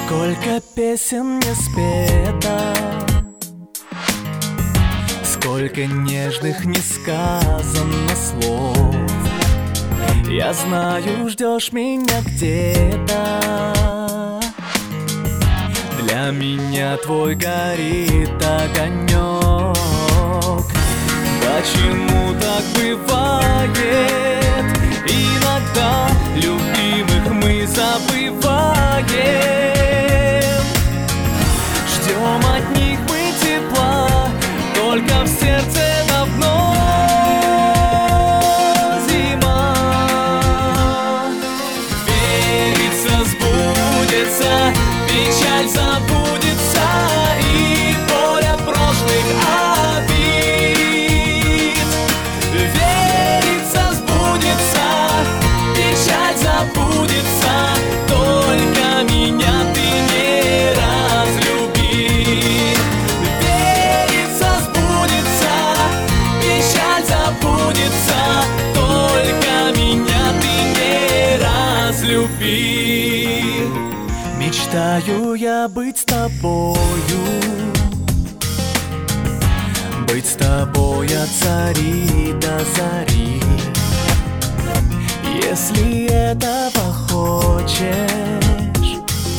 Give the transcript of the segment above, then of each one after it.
Сколько песен не спето, сколько нежных не сказано слов. Я знаю, ждешь меня где-то. Для меня твой горит огонек. Почему так бывает? Иногда любимых мы забываем. Ждем от них мы тепла, только в сердце давно зима. Верится, сбудется, печаль забудется, и боль от прошлых обид. Верится, сбудется, печаль забудется, только меня ты не разлюби. Верится, сбудется, печаль забудется, только меня ты не разлюби. Мечтаю я быть с тобою, быть с тобой от зари до зари. Если этого хочешь,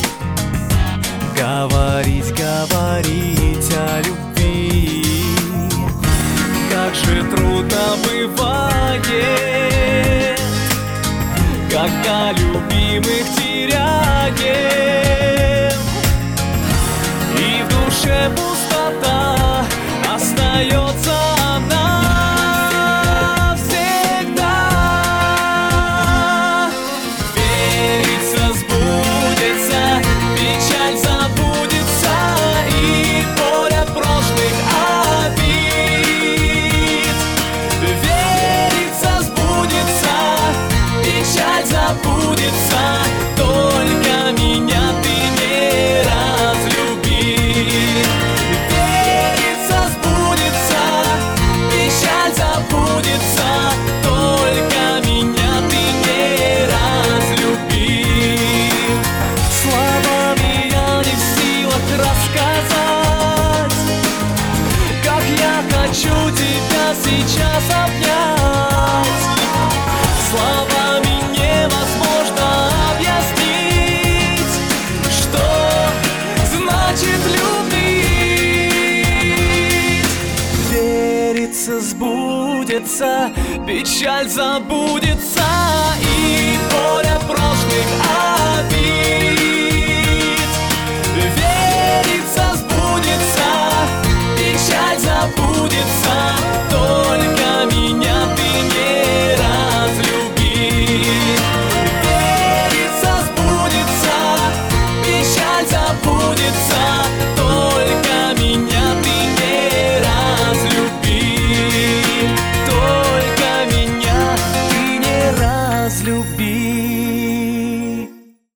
говорить, говорить о любви. Как же трудно бывает, когда любимых теряем, и в душе пустота остается она всегда. Верится, сбудется, печаль забудется, и боль от прошлых обид. Верится, сбудется, печаль забудется, только меня ты не разлюби. Верится, сбудется, печаль забудется, только меня ты не разлюби. Словами я не в силах рассказать, как я хочу тебя сейчас обнять. Словами невозможно объяснить, что значит любить. Верится, сбудется, печаль забудется, и боль от прошлых